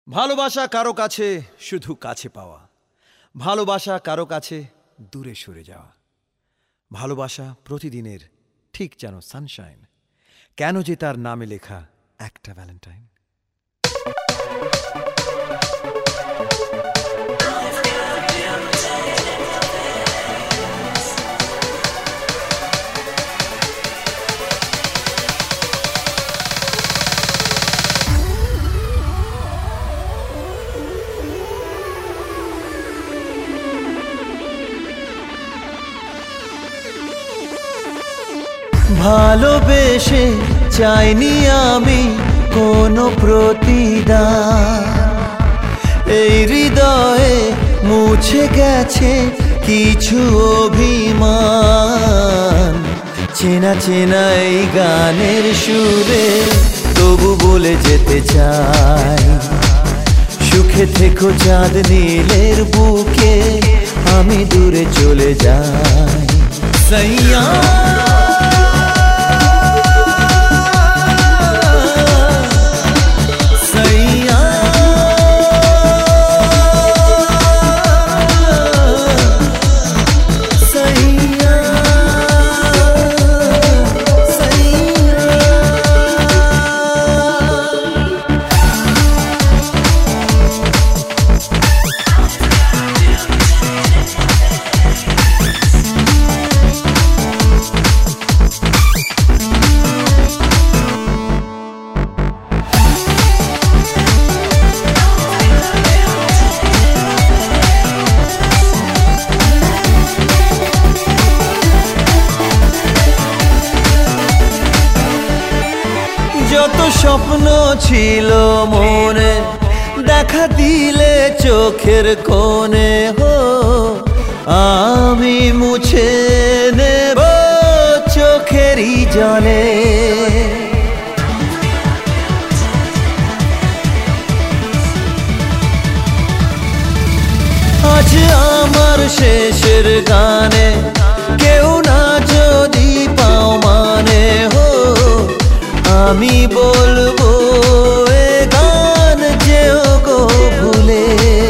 ভালোবাসা কারো কাছে শুধু কাছে পাওয়া, ভালোবাসা কারো কাছে দূরে সরে যাওয়া। ভালোবাসা প্রতিদিনের ঠিক যেন সানশাইন, কেন যে তার নামে লেখা একটা ভ্যালেন্টাইন। ভালোবেসে চাইনি আমি কোনো প্রতিদান, এই হৃদয়ে মুছে গেছে কিছু অভিমান। চেনা চেনা এই গানের সুরে তবু বলে যেতে চাই, সুখে থেকো চাঁদ নীলের বুকে, আমি দূরে চলে যাই। সাইয়া যত স্বপ্ন ছিল মনে, দেখা দিলে চোখের কোণে, হো আমি মুছে নেব চোখেরই জলে। আজ আমার শেষের গানে কেউ না যদি পাও মানে, হো আমি বলবো এ গান যেও গো ভুলে।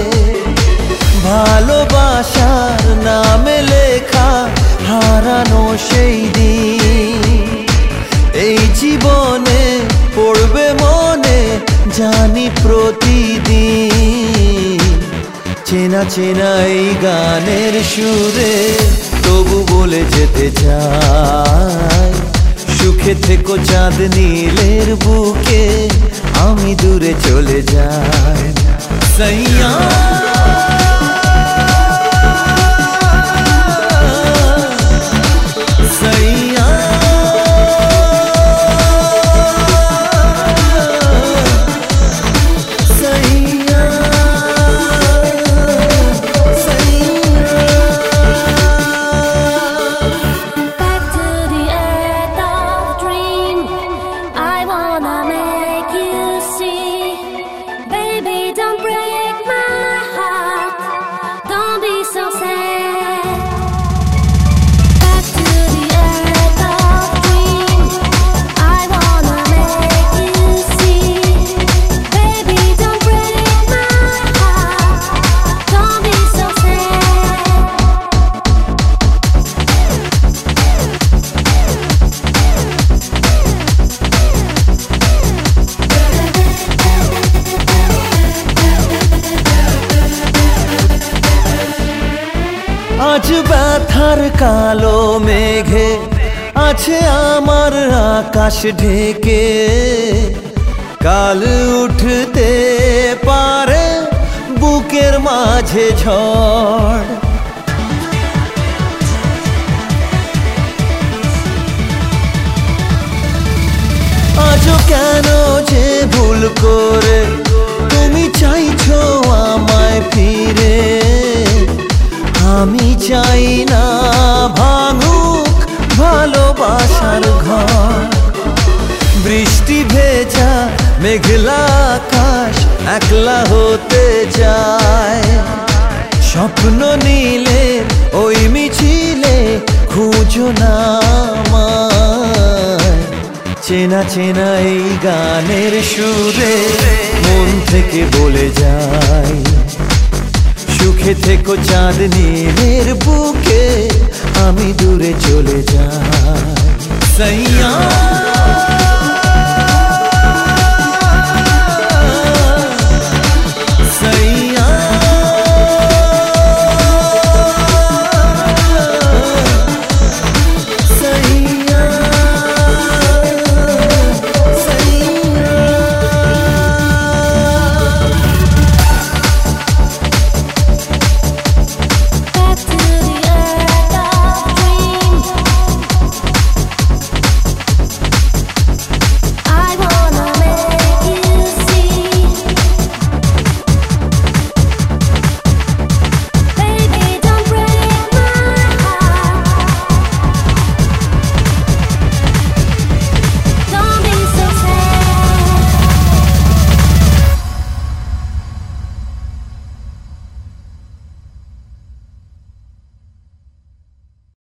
ভালোবাসার নামে লেখা হারানো সেই দিন, এই জীবনে পড়বে মনে জানি প্রতিদিন। চেনা চেনা এই গানের সুরে তবু বলে যেতে চাই, সুখে থেকো চাঁদ নীলের বুকে, আমি দূরে চলে যাই। সাইয়া সাইয়া আজ ব্যথার কালো মেঘে আছে আমার আকাশ ঢেকে, কাল উঠতে পারে বুকের মাঝে ঝড়। আজও কেন যে ভুল করে তুমি চাইছো আমায় ফিরে, আমি চাই না ভাঙুক ভালোবাসার ঘর। বৃষ্টি ভেজা মেঘলা আকাশ একলা হতে চায়, স্বপ্ন নীলে ওই মিছিলে খুঁজো না আমায়। চেনা চেনা এই গানের সুরে মন থেকে বলে যাই, সুখে থেকো চাঁদনীর বুকে, আমি দূরে চলে যাই। সাইয়া